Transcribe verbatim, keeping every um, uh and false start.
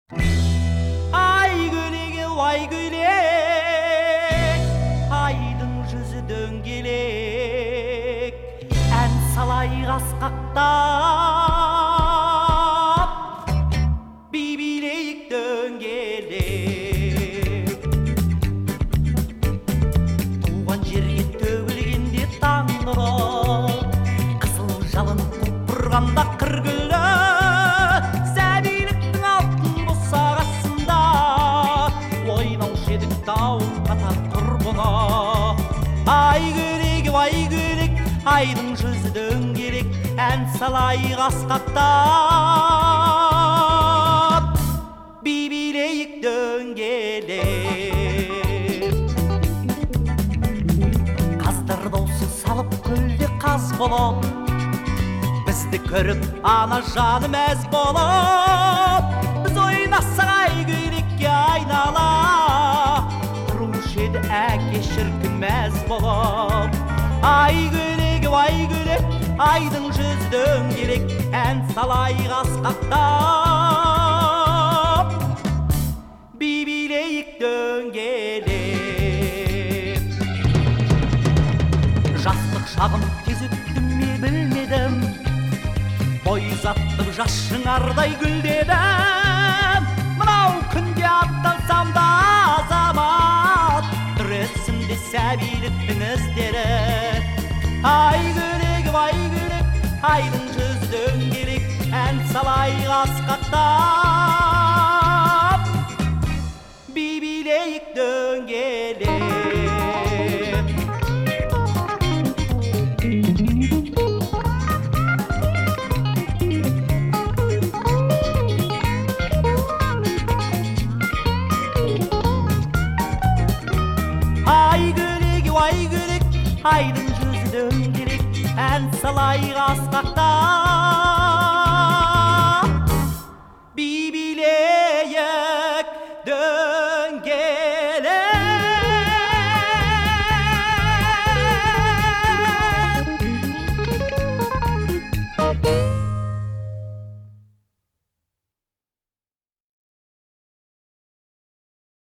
Ay gülege vay gülek, aydın жүзі дөңгелек, ән салай қасқақтап, би билейік дөңгелек. Туған жерге төгілгенде таң нұры, қызыл жалын құлпырғанда қыр гүлі, сәбиліктің алтын босағасында ойнаушы едік дауыл қатар құрбыны. Ай гүлек, ай гүлек, айдың жүзі дөңгелек, ән салайық асқақтап, би билейік дөңгелек. Қаздар досы салып көлде қаз болып, бізді көріп ана жаны мәз болып, біз ойнасақ ай гүлекке айнала, тұрушы еді әке шіркін мәз болып. Ай гүлек, ай гүлек, айдың жүзі дөңгелек, ән салайық асқақтап, би билейік дөңгелек. Жастық шағым тез өтті ме білмедім, бой ұзаттым жас шыңардай гүлдедім. Мынау күнде аттансам да азамат, дүресімде сәбиліктің іздері. Ай гүлек, ай гүлек, айдың жүзі дөңгелек, ән салайық асқақтап, би билейік дөңгелек. Ай гүлек, ай гүлек, айдың жүзі дөңгелек, ән салайық асқақтап.